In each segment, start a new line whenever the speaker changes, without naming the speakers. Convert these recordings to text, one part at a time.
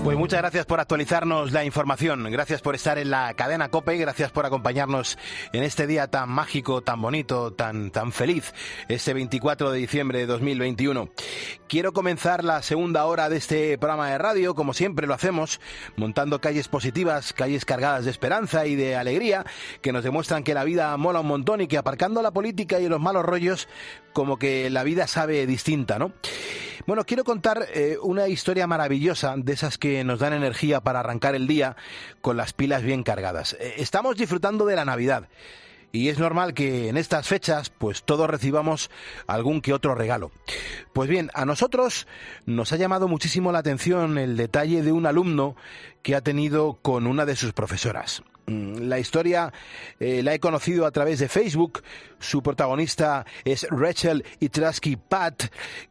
Pues muchas gracias por actualizarnos la información, gracias por estar en la cadena COPE, gracias por acompañarnos en este día tan mágico, tan bonito, tan feliz, este 24 de diciembre de 2021. Quiero comenzar la segunda hora de este programa de radio, como siempre lo hacemos, montando calles positivas, calles cargadas de esperanza y de alegría, que nos demuestran que la vida mola un montón y que aparcando la política y los malos rollos, como que la vida sabe distinta, ¿no? Bueno, quiero contar una historia maravillosa, de esas que nos dan energía para arrancar el día con las pilas bien cargadas. Estamos disfrutando de la Navidad y es normal que en estas fechas pues todos recibamos algún que otro regalo. Pues bien, a nosotros nos ha llamado muchísimo la atención el detalle de un alumno que ha tenido con una de sus profesoras. La historia la he conocido a través de Facebook. Su protagonista es Rachel Itransky Pat,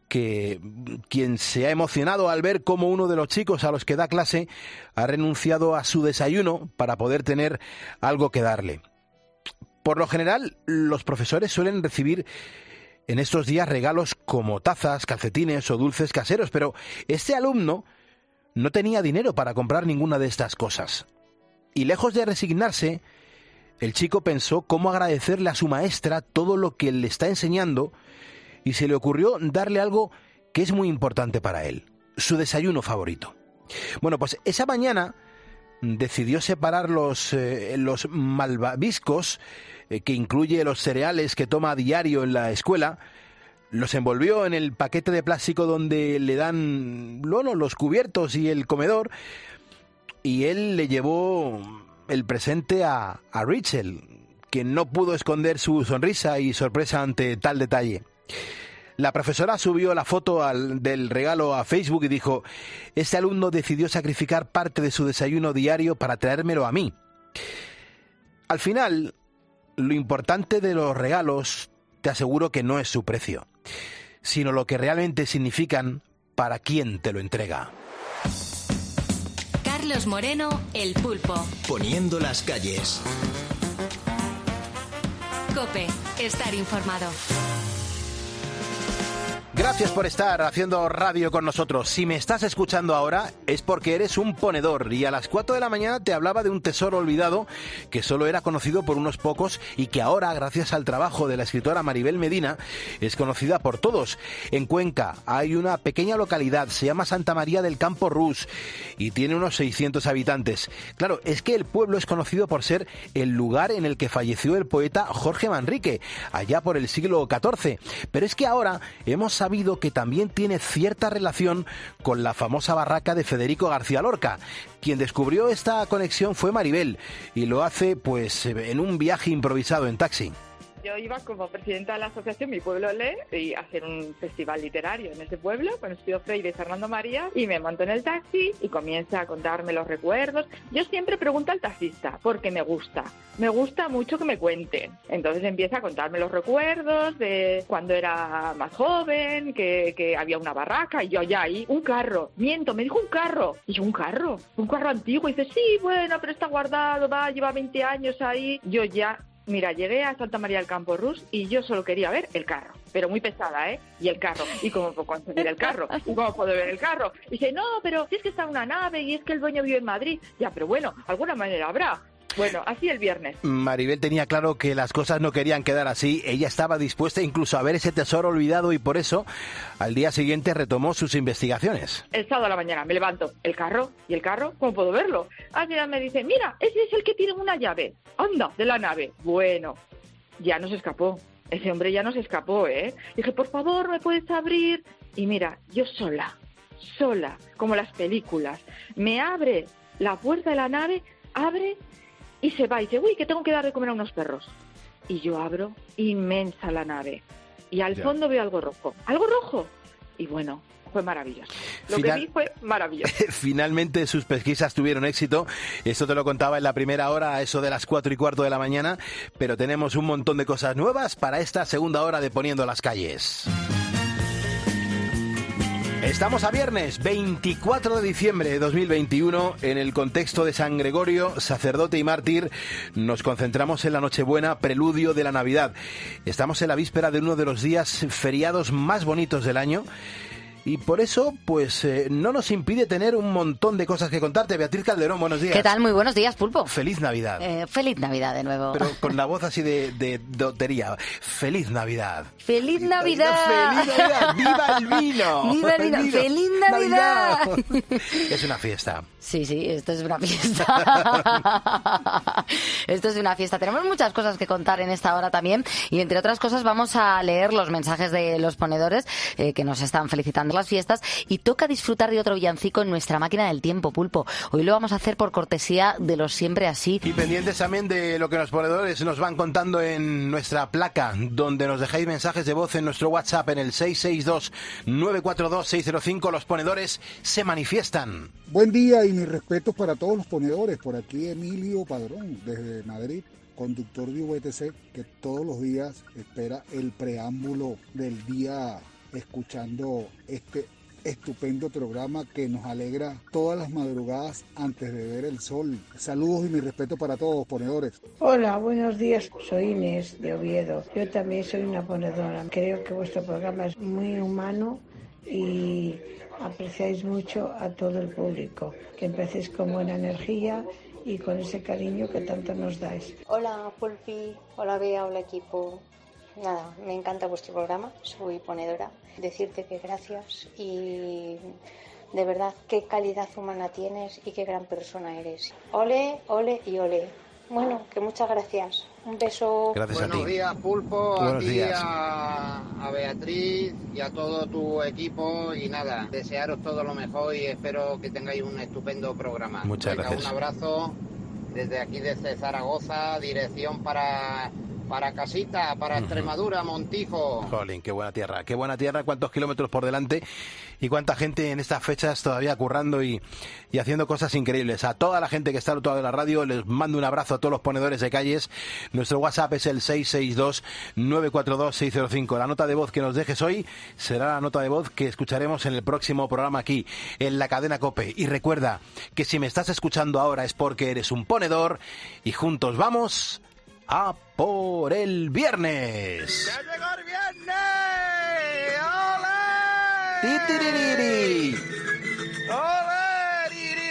quien se ha emocionado al ver cómo uno de los chicos a los que da clase ha renunciado a su desayuno para poder tener algo que darle. Por lo general, los profesores suelen recibir en estos días regalos como tazas, calcetines o dulces caseros, pero este alumno no tenía dinero para comprar ninguna de estas cosas. Y lejos de resignarse, el chico pensó cómo agradecerle a su maestra todo lo que le está enseñando y se le ocurrió darle algo que es muy importante para él, su desayuno favorito. Bueno, pues esa mañana decidió separar los malvaviscos, que incluye los cereales que toma a diario en la escuela, los envolvió en el paquete de plástico donde le dan los cubiertos y el comedor, y él le llevó el presente a Rachel, que no pudo esconder su sonrisa y sorpresa ante tal detalle. La profesora subió la foto del regalo a Facebook y dijo: este alumno decidió sacrificar parte de su desayuno diario para traérmelo a mí. Al final, lo importante de los regalos, te aseguro que no es su precio, sino lo que realmente significan para quien te lo entrega.
Carlos Moreno, El Pulpo.
Poniendo las calles.
COPE, estar informado.
Gracias por estar haciendo radio con nosotros. Si me estás escuchando ahora es porque eres un ponedor y a las 4 de la mañana te hablaba de un tesoro olvidado que solo era conocido por unos pocos y que ahora, gracias al trabajo de la escritora Maribel Medina, es conocida por todos. En Cuenca hay una pequeña localidad, se llama Santa María del Campo Rus y tiene unos 600 habitantes. Claro, es que el pueblo es conocido por ser el lugar en el que falleció el poeta Jorge Manrique, allá por el siglo XIV. Pero es que ahora hemos sabido que también tiene cierta relación con la famosa barraca de Federico García Lorca. Quien descubrió esta conexión fue Maribel y lo hace pues en un viaje improvisado en taxi.
Yo iba como presidenta de la asociación Mi Pueblo Lee y a hacer un festival literario en ese pueblo con Estudio Freire y Fernando María, y me monto en el taxi y comienza a contarme los recuerdos. Yo siempre pregunto al taxista porque me gusta mucho que me cuenten. Entonces empieza a contarme los recuerdos de cuando era más joven, que había una barraca y yo ya ahí, un carro, miento, me dijo un carro. Y yo, un carro antiguo. Y dice, sí, bueno, pero está guardado, lleva 20 años ahí. Yo ya... Mira, llegué a Santa María del Campo Rus y yo solo quería ver el carro, pero muy pesada, ¿eh? Y el carro. ¿Y cómo puedo conseguir el carro? ¿Y cómo puedo ver el carro? Y dice, no, pero si es que está en una nave y es que el dueño vive en Madrid. Ya, pero bueno, alguna manera habrá. Bueno, así el viernes.
Maribel tenía claro que las cosas no querían quedar así. Ella estaba dispuesta incluso a ver ese tesoro olvidado y por eso al día siguiente retomó sus investigaciones.
El sábado a la mañana me levanto. ¿El carro? ¿Y el carro? ¿Cómo puedo verlo? Al final me dice, mira, ese es el que tiene una llave. Anda, de la nave. Bueno, ya nos escapó. Ese hombre ya nos escapó, ¿eh? Dije, por favor, ¿me puedes abrir? Y mira, yo sola, como las películas. Me abre la puerta de la nave, abre... Y se va y dice, uy, que tengo que dar de comer a unos perros. Y yo abro, inmensa la nave. Y al fondo veo algo rojo. ¿Algo rojo? Y bueno, fue maravilloso. Lo que vi fue maravilloso.
Finalmente sus pesquisas tuvieron éxito. Esto te lo contaba en la primera hora, a eso de las 4:15 de la mañana. Pero tenemos un montón de cosas nuevas para esta segunda hora de Poniendo las Calles. Estamos a viernes 24 de diciembre de 2021. En el contexto de San Gregorio, sacerdote y mártir, nos concentramos en la Nochebuena, preludio de la Navidad. Estamos en la víspera de uno de los días feriados más bonitos del año y por eso pues no nos impide tener un montón de cosas que contarte. Beatriz Calderón, buenos días.
¿Qué tal? Muy buenos días, Pulpo.
Feliz Navidad.
Feliz Navidad de nuevo.
Pero con la voz así de dotería. Feliz Navidad.
¡Feliz Navidad!
¡Feliz Navidad! ¡Viva el vino!
¡Viva el vino! ¡Feliz Navidad!
Es una fiesta.
Sí, esto es una fiesta. Esto es una fiesta. Tenemos muchas cosas que contar en esta hora también y entre otras cosas vamos a leer los mensajes de los ponedores que nos están felicitando las fiestas y toca disfrutar de otro villancico en nuestra máquina del tiempo, Pulpo. Hoy lo vamos a hacer por cortesía de los Siempre Así.
Y pendientes también de lo que los ponedores nos van contando en nuestra placa, donde nos dejáis mensajes de voz en nuestro WhatsApp en el 662-942-605. Los ponedores se manifiestan.
Buen día y mis respetos para todos los ponedores. Por aquí Emilio Padrón, desde Madrid, conductor de VTC, que todos los días espera el preámbulo del día escuchando este estupendo programa que nos alegra todas las madrugadas antes de ver el sol. Saludos y mi respeto para todos, ponedores.
Hola, buenos días. Soy Inés de Oviedo. Yo también soy una ponedora. Creo que vuestro programa es muy humano y apreciáis mucho a todo el público. Que empecéis con buena energía y con ese cariño que tanto nos dais.
Hola Pulpi, hola Bea, hola equipo. Nada, me encanta vuestro programa, soy ponedora. Decirte que gracias y de verdad qué calidad humana tienes y qué gran persona eres. Ole, ole y ole. Bueno, que muchas gracias. Un beso.
Gracias a ti.
Buenos días, Pulpo.
Buenos días.
A Beatriz y a todo tu equipo. Y nada, desearos todo lo mejor y espero que tengáis un estupendo programa.
Muchas gracias.
Un abrazo desde aquí, desde Zaragoza, dirección para Casita, para Extremadura, Montijo.
Jolín, qué buena tierra, cuántos kilómetros por delante y cuánta gente en estas fechas todavía currando y haciendo cosas increíbles. A toda la gente que está al otro lado de la radio les mando un abrazo a todos los ponedores de calles. Nuestro WhatsApp es el 662-942-605. La nota de voz que nos dejes hoy será la nota de voz que escucharemos en el próximo programa aquí, en la cadena COPE. Y recuerda que si me estás escuchando ahora es porque eres un ponedor y juntos vamos a por el viernes.
¡Ya llegó el viernes! ¡Ole!
¡Titiriri!
¡Ole!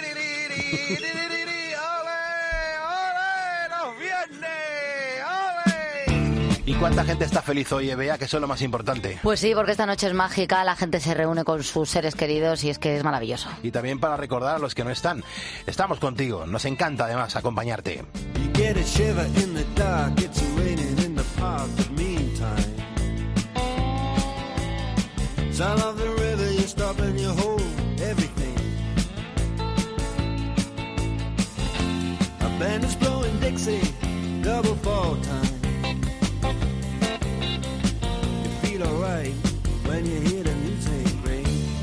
¡Ole! ¡Ole! ¡Los viernes! ¡Ole!
¿Y cuánta gente está feliz hoy, Bea? Que eso es lo más importante.
Pues sí, porque esta noche es mágica, la gente se reúne con sus seres queridos y es que es maravilloso.
Y también para recordar a los que no están. Estamos contigo, nos encanta además acompañarte.
Get a shiver in the dark, it's raining in the park, but meantime sound of the river, you stop and you hold everything. A band is blowing Dixie, double fall time. You feel alright when you hear the music ring.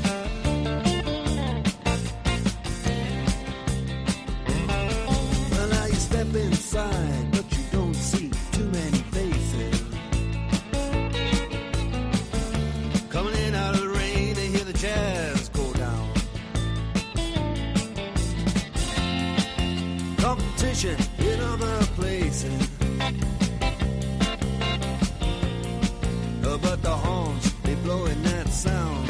Well, now you step inside, but you don't see too many faces. Coming in out of the rain to hear the jazz go down. Competition in other places. But the horns, they blowing that sound.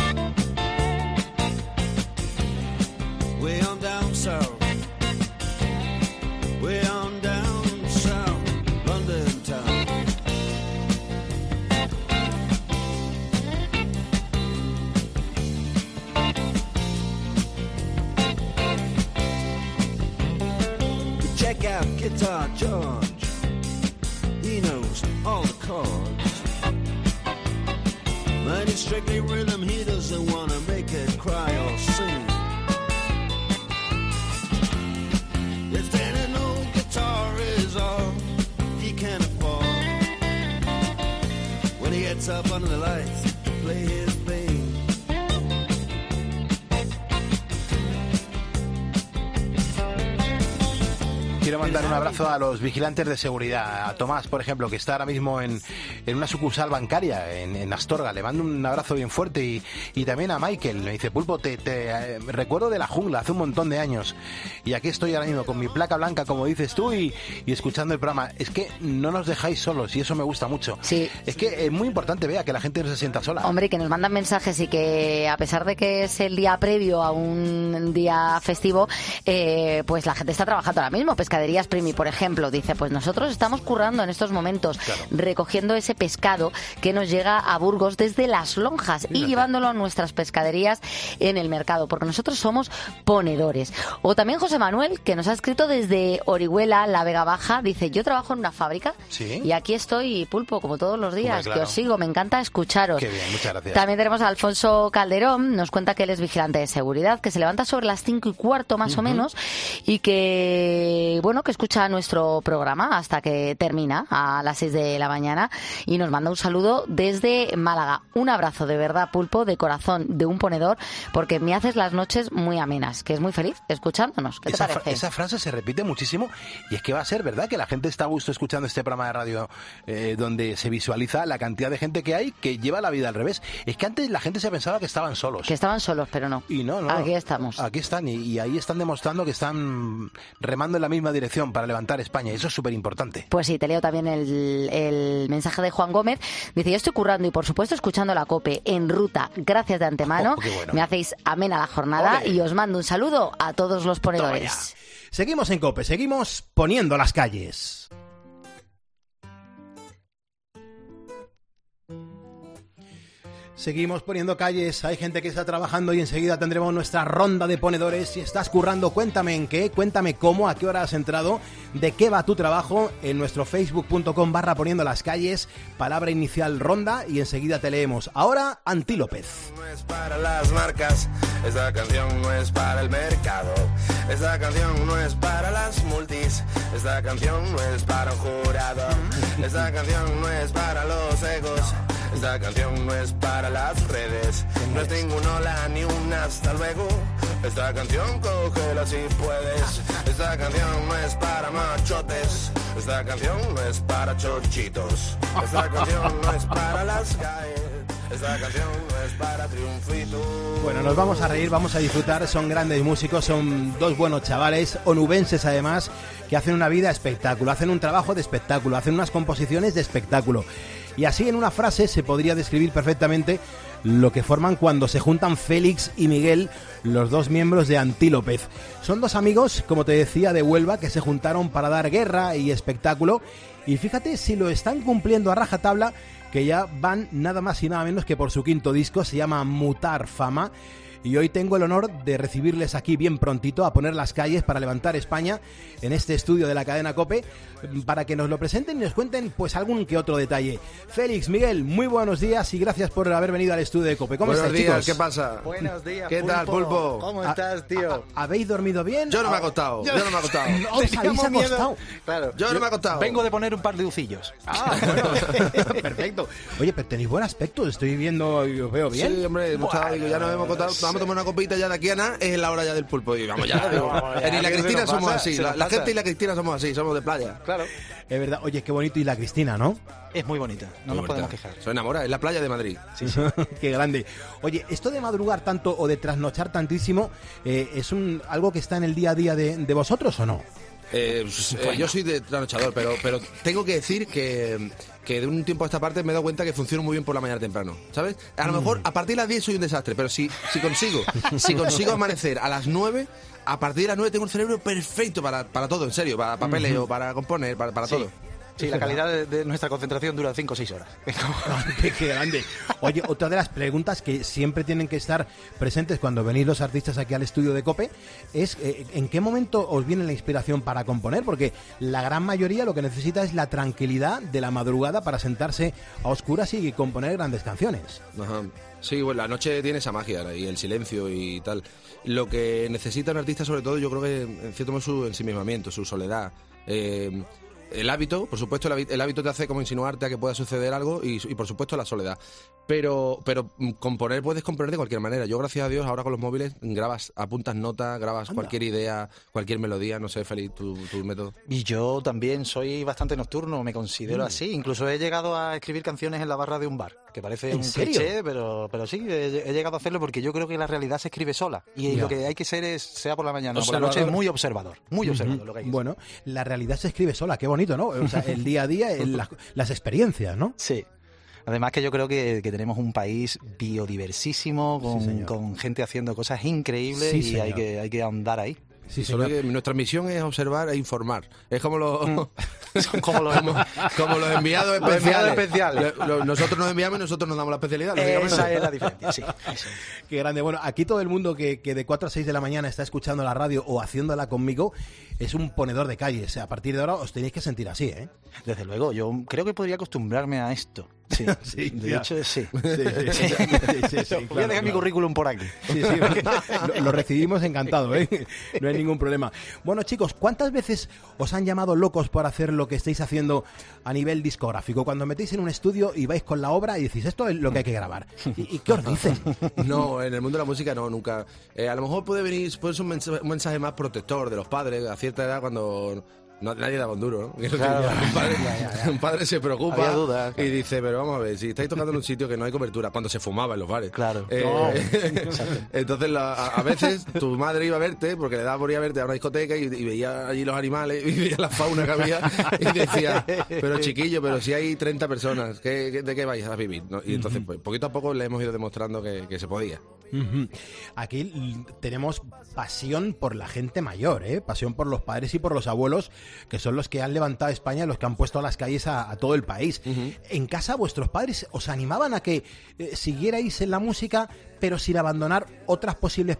Way on down south. Way on down south, London town. Check out Guitar George. He knows all the chords. But it's strictly rhythm, he doesn't want to make it cry or sing. If then an old guitar is all he can afford, when he gets up under the lights to play his thing.
Quiero mandar un abrazo a los vigilantes de seguridad, a Tomás, por ejemplo, que está ahora mismo en una sucursal bancaria en Astorga. Le mando un abrazo bien fuerte y también a Michael. Me dice, Pulpo, te recuerdo de la jungla hace un montón de años y aquí estoy ahora mismo con mi placa blanca, como dices tú, y escuchando el programa. Es que no nos dejáis solos y eso me gusta mucho.
Sí.
Es que es muy importante, Bea, que la gente no se sienta sola.
Hombre, que nos mandan mensajes y que a pesar de que es el día previo a un día festivo, pues la gente está trabajando ahora mismo. Pescaderías Primi, por ejemplo, dice, pues nosotros estamos currando en estos momentos, recogiendo ese pescado que nos llega a Burgos desde Las Lonjas y llevándolo a nuestras pescaderías en el mercado, porque nosotros somos ponedores. O también José Manuel, que nos ha escrito desde Orihuela, la Vega Baja, dice, yo trabajo en una fábrica y aquí estoy, Pulpo, como todos los días, que os sigo, me encanta escucharos.
Qué bien, muchas gracias.
También tenemos a Alfonso Calderón, nos cuenta que él es vigilante de seguridad, que se levanta sobre las 5:15 más o menos y que, bueno, que escucha nuestro programa hasta que termina a las 6 de la mañana y nos manda un saludo desde Málaga. Un abrazo de verdad, Pulpo, de corazón, de un ponedor, porque me haces las noches muy amenas, que es muy feliz escuchándonos. ¿Qué te parece?
Esa frase se repite muchísimo y es que va a ser verdad que la gente está a gusto escuchando este programa de radio donde se visualiza la cantidad de gente que hay que lleva la vida al revés. Es que antes la gente se pensaba que estaban solos.
Que estaban solos, pero no.
Y no.
Aquí estamos.
Aquí están y ahí están demostrando que están remando en la misma dirección para levantar España. Y eso es súper importante.
Pues sí, te leo también el mensaje de Juan Gómez. Dice, yo estoy currando y por supuesto escuchando la COPE en ruta. Gracias de antemano.
Bueno.
Me hacéis amena la jornada. ¡Ole! Y os mando un saludo a todos los ponedores.
Seguimos en COPE, seguimos poniendo las calles. Seguimos poniendo calles, hay gente que está trabajando y enseguida tendremos nuestra ronda de ponedores. Si estás currando, cuéntame en qué, cuéntame cómo, a qué hora has entrado, de qué va tu trabajo, en nuestro facebook.com/poniendo las calles, palabra inicial ronda y enseguida te leemos. Ahora, Anti López.
No es para las marcas, esta canción no es para el mercado, esta canción no es para las multis, esta canción no es para un jurado, esta canción no es para los egos, esta canción no es para las redes, no es ningún hola ni un hasta luego, esta canción cógela si puedes, esta canción no es para machotes, esta canción no es para chochitos, esta canción no es para las calles, esta canción no es para triunfitos.
Bueno, nos vamos a reír, vamos a disfrutar, son grandes músicos, son dos buenos chavales, onubenses además, que hacen una vida espectáculo, hacen un trabajo de espectáculo, hacen unas composiciones de espectáculo. Y así en una frase se podría describir perfectamente lo que forman cuando se juntan Félix y Miguel, los dos miembros de Anti López. Son dos amigos, como te decía, de Huelva, que se juntaron para dar guerra y espectáculo. Y fíjate si lo están cumpliendo a rajatabla, que ya van nada más y nada menos que por su quinto disco, se llama Mutar Fama. Y hoy tengo el honor de recibirles aquí bien prontito a poner las calles para levantar España en este estudio de la cadena COPE, para que nos lo presenten y nos cuenten pues algún que otro detalle. Félix, Miguel, muy buenos días y gracias por haber venido al estudio de COPE. ¿Cómo estáis, chicos?
Buenos días, ¿qué pasa?
Buenos días,
¿Qué tal, Pulpo?
¿Cómo estás, tío?
¿Habéis dormido bien?
Yo no me he acostado, yo no me he acostado.
¿No os habéis acostado?
Claro.
Yo no me he acostado.
Vengo de poner un par de ucillos.
Ah, bueno, perfecto. Oye, pero tenéis buen aspecto, estoy viendo y os veo bien.
Sí, hombre, ya nos hemos acostado, vamos a tomar una copita ya de aquí a nada, es la hora ya del pulpo. Y vamos ya. Ni la Cristina somos así, la gente y la Cristina somos así, somos de playa.
Claro.
Es verdad, oye, qué bonito, y la Cristina, ¿no?
Es muy bonita, no nos podemos quejar.
Se enamora, es la playa de Madrid.
Sí, sí. Qué grande. Oye, esto de madrugar tanto o de trasnochar tantísimo, ¿es algo que está en el día a día de vosotros o no?
Yo soy de trasnochador, pero tengo que decir que de un tiempo a esta parte me he dado cuenta que funciono muy bien por la mañana temprano, ¿sabes? A lo mejor a partir de las 10 soy un desastre, pero si consigo amanecer a las 9, a partir de las 9 tengo un cerebro perfecto para todo, en serio, para papeles o para componer, para todo.
Sí, la calidad de nuestra concentración dura 5 o 6 horas.
Qué grande. Oye, otra de las preguntas que siempre tienen que estar presentes cuando venís los artistas aquí al estudio de COPE es ¿en qué momento os viene la inspiración para componer? Porque la gran mayoría lo que necesita es la tranquilidad de la madrugada para sentarse a oscuras y componer grandes canciones.
Ajá. Sí, bueno, la noche tiene esa magia y el silencio y tal. Lo que necesita un artista, sobre todo, yo creo que en cierto modo su ensimismamiento, su soledad. El hábito, por supuesto, el hábito te hace como insinuarte a que pueda suceder algo y por supuesto la soledad. Pero componer puedes componer de cualquier manera. Yo, gracias a Dios, ahora con los móviles apuntas notas, grabas cualquier idea, cualquier melodía. No sé, Félix, tu método.
Y yo también soy bastante nocturno, me considero así. Incluso he llegado a escribir canciones en la barra de un bar, que parece un cliché, pero sí, he llegado a hacerlo porque yo creo que la realidad se escribe sola. Y lo que hay que ser es, sea por la mañana o por la noche, muy observador. Muy observador lo que hay que ser.
Bueno, la realidad se escribe sola, qué bonito, ¿no? O sea, el día a día, las experiencias, ¿no?
Sí. Además que yo creo que tenemos un país biodiversísimo, con gente haciendo cosas increíbles y hay que ahondar ahí.
Sí, solo que nuestra misión es observar e informar. Es como los
como los
enviados especiales. Nosotros nos enviamos y nosotros nos damos la especialidad.
Esa es la diferencia, sí.
Qué grande. Bueno, aquí todo el mundo que de 4 a 6 de la mañana está escuchando la radio o haciéndola conmigo es un ponedor de calles. A partir de ahora os tenéis que sentir así, ¿eh?
Desde luego, yo creo que podría acostumbrarme a esto. Sí,
sí,
de hecho, sí.
Voy
a dejar mi currículum por aquí.
Sí, lo recibimos encantado, ¿eh? No hay ningún problema. Bueno, chicos, ¿cuántas veces os han llamado locos por hacer lo que estáis haciendo a nivel discográfico? Cuando metéis en un estudio y vais con la obra y decís, esto es lo que hay que grabar. ¿Y qué os dicen?
No, en el mundo de la música no, nunca. A lo mejor puede ser un mensaje más protector de los padres a cierta edad cuando... nadie daba un duro, ¿no?
Claro.
Un padre se preocupa.
Había dudas,
y dice, pero vamos a ver, si estáis tocando en un sitio que no hay cobertura, cuando se fumaba en los bares.
Claro.
Entonces, a veces tu madre iba a verte, porque le daba por ir a verte a una discoteca y veía allí los animales, y veía la fauna que había, y decía, pero chiquillo, pero si hay 30 personas, ¿de qué vais a vivir? ¿No? Y entonces, pues, poquito a poco le hemos ido demostrando que se podía.
Aquí tenemos pasión por la gente mayor, pasión por los padres y por los abuelos, que son los que han levantado a España, los que han puesto a las calles a todo el país. En casa, ¿vuestros padres os animaban a que siguierais en la música, pero sin abandonar otras posibles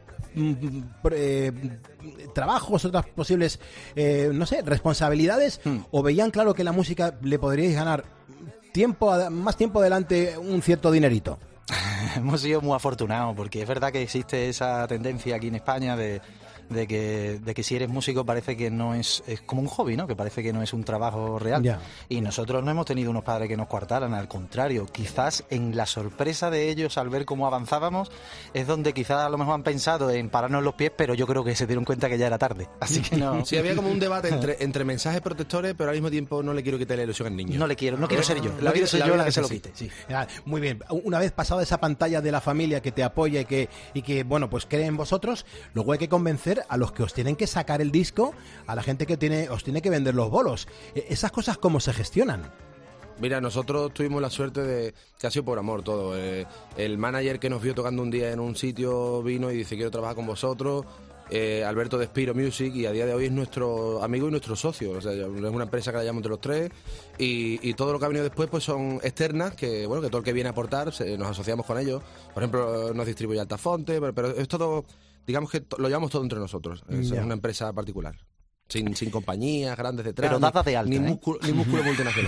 trabajos, otras posibles, responsabilidades? ¿O veían claro que la música le podríais ganar más tiempo adelante un cierto dinerito?
Hemos sido muy afortunados porque es verdad que existe esa tendencia aquí en España de que si eres músico parece que no es como un hobby, ¿no? Que parece que no es un trabajo real.
Ya.
Y nosotros no hemos tenido unos padres que nos coartaran, al contrario, quizás en la sorpresa de ellos al ver cómo avanzábamos es donde quizás a lo mejor han pensado en pararnos los pies, pero yo creo que se dieron cuenta que ya era tarde, así que no.
Sí, había como un debate entre mensajes protectores, pero al mismo tiempo no le quiero quitar la ilusión al niño.
No quiero ser yo, quiero ser yo la que se lo quite.
Sí. Muy bien, una vez pasada esa pantalla de la familia que te apoya y que bueno, pues cree en vosotros, luego hay que convencer a los que os tienen que sacar el disco, a la gente que os tiene que vender los bolos. ¿Esas cosas cómo se gestionan?
Mira, nosotros tuvimos la suerte de que ha sido por amor todo. El manager que nos vio tocando un día en un sitio vino y dice, quiero trabajar con vosotros. Alberto de Spiro Music, y a día de hoy es nuestro amigo y nuestro socio. O sea, es una empresa que la llamamos entre los tres, y todo lo que ha venido después pues son externas, que bueno, que todo el que viene a aportar nos asociamos con ellos. Por ejemplo, nos distribuye Altafonte, pero es todo, digamos que lo llevamos todo entre nosotros. Es una empresa particular. Sin compañías grandes detrás.
Pero dadas de alta,
ni músculo multinacional.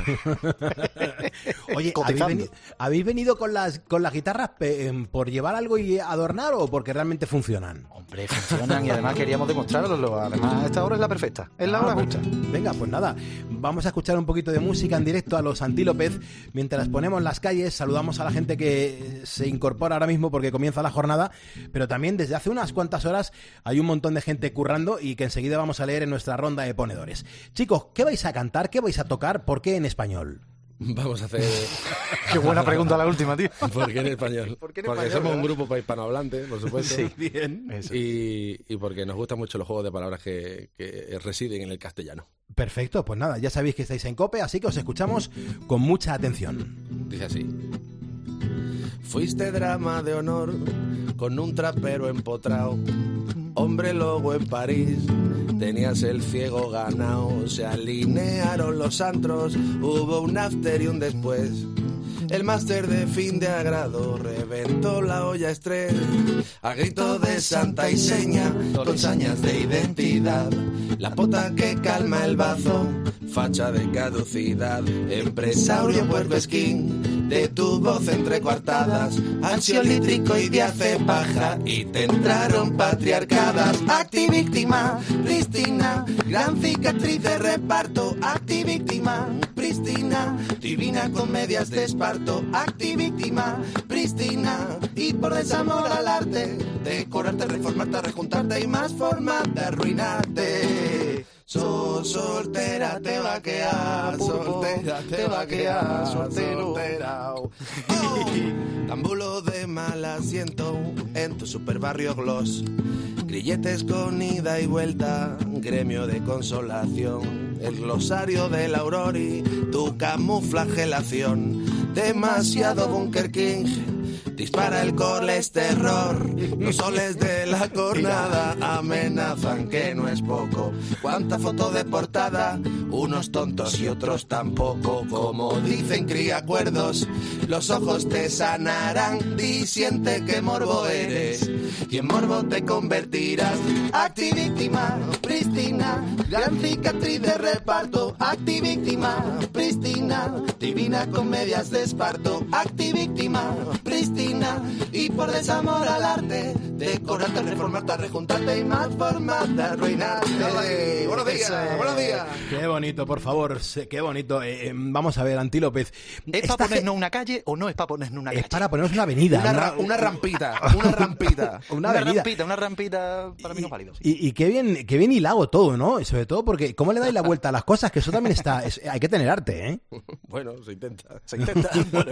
Oye, ¿habéis venido con las guitarras por llevar algo y adornar o porque realmente funcionan?
Hombre, funcionan y además queríamos demostrarlo. Además, esta hora es la perfecta. Es la hora justa.
Venga, pues nada. Vamos a escuchar un poquito de música en directo a los Antílopez. Mientras ponemos las calles, saludamos a la gente que se incorpora ahora mismo porque comienza la jornada. Pero también desde hace unas cuantas horas hay un montón de gente currando y que enseguida vamos a leer en nuestra ronda de ponedores. Chicos, ¿qué vais a cantar? ¿Qué vais a tocar? ¿Por qué en español?
Vamos a hacer...
Qué buena pregunta la última, tío.
¿Por qué en español? Porque somos un grupo para hispanohablantes, por supuesto.
Sí, bien.
Y porque nos gustan mucho los juegos de palabras que residen en el castellano.
Perfecto, pues nada, ya sabéis que estáis en COPE, así que os escuchamos con mucha atención.
Dice así. Fuiste drama de honor con un trapero empotrao, hombre lobo en París, tenías el ciego ganado, se alinearon los antros, hubo un after y un después. El máster de fin de agrado reventó la olla estrés, a grito de santa y seña, con sañas de identidad. La pota que calma el bazo, facha de caducidad, empresario puercoesquín,
de tu voz entrecuartadas, ansiolítrico y diazepaja, y te entraron patriarcadas. Activíctima, prístina, gran cicatriz de reparto. Activíctima, prístina, divina con medias de esparto. Activíctima, prístina, y por desamor al arte, decorarte, reformarte, rejuntarte y más formas de arruinarte. Soltera te vaqueas, soltera te vaqueas, soltera. Tambulo de mal asiento en tu superbarrio Gloss. Grilletes con ida y vuelta, gremio de consolación. El glosario del Aurori, tu camuflagelación. Demasiado Bunker King, dispara el colesterol. Los soles de la jornada amenazan que no es poco. Cuánta foto de portada, unos tontos y otros tampoco. Como dicen criacuerdos, los ojos te sanarán. Di, siente que morbo eres y en morbo te convertirás. Activíctima, prístina, gran cicatriz de reparto. Activíctima, prístina, divina con medias de esparto. Activíctima, prístina, y por desamor al arte, decorarte, reformarte, rejuntarte y más formas de arruinarte.
Buenos días, buenos días.
Qué bonito, por favor, qué bonito. Vamos a ver, Anti López.
¿Es para ponernos una calle o no es para ponernos una calle?
Es para ponernos una avenida.
Una rampita, una rampita.
Una rampita para mí no válido. Sí.
Y qué bien hilado todo, ¿no? Y sobre todo porque cómo le dais la vuelta a las cosas, que eso también está... hay que tener arte, ¿eh?
Bueno, se intenta. Bueno,